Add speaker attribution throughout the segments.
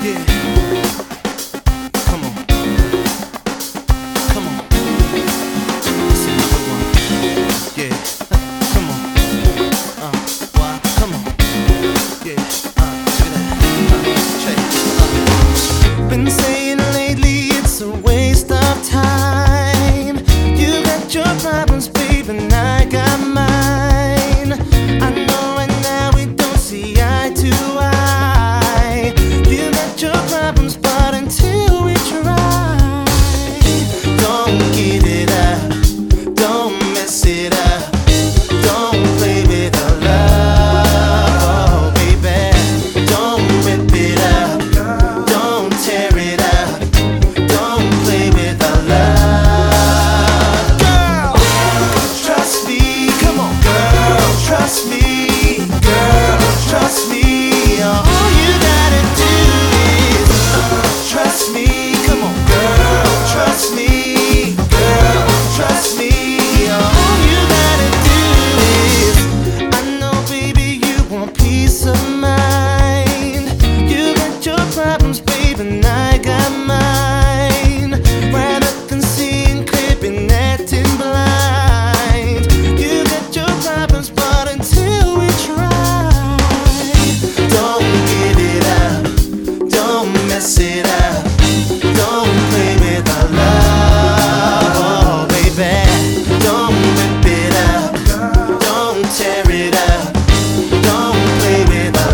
Speaker 1: Yeah. Come on. Come on. This is another one. Yeah. Come on. Why? Come on. Yeah. Check that. Check. Been saying lately it's a waste of time. You got your problems, babe, and I got mine. I know right now we don't see eye to eye. You got your problems, but until we try, don't give it up, don't mess it up, don't play with our love, oh baby. Don't rip it up, don't tear it up, don't play with our love. Girl, trust me, come on, girl, trust me, girl, trust me. All you gotta do is trust me, come on, girl, trust me, girl, trust me. All you gotta do is, I know, baby, you want peace of mind. You got your problems, babe, and I got mine. Rather than seeing clear, been acting blind. You got your problems, but until we try, don't give it up, don't mess it up, don't play with our love, oh baby. Don't rip it up, don't tear it up, don't play with our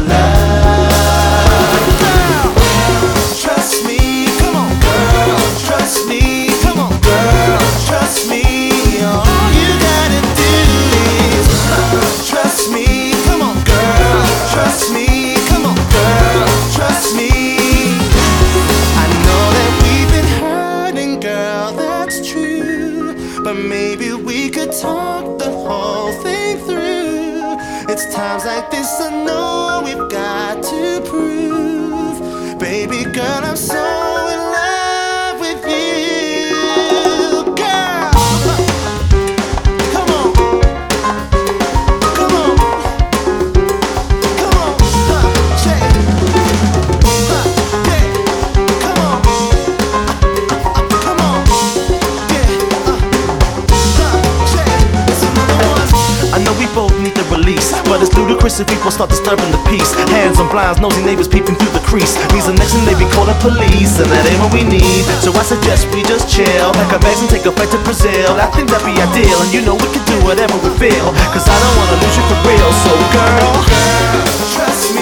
Speaker 1: love. Girl, trust me, come on, girl, trust me, come on, girl, trust me. All you gotta do is trust me, come on, girl, trust me, come on, girl, trust me. I know that we've been hurting, girl, that's true, but maybe we could talk the whole thing through. It's times like this I know we've got to prove, baby girl, I'm so in love with you. Girl, come on, come on, come on, check, yeah, come on, come on, yeah, check. It's another one. I know we both need the release, but it's ludicrous if people start disturbing the peace. Hands on blinds, nosy neighbors peeping through the crease. Means the next thing they be call the police, and that ain't what we need. So I suggest we just chill, pack our bags and take a flight to Brazil. I think that'd be ideal, and you know we can do whatever we feel, cause I don't wanna lose you for real. So girl, trust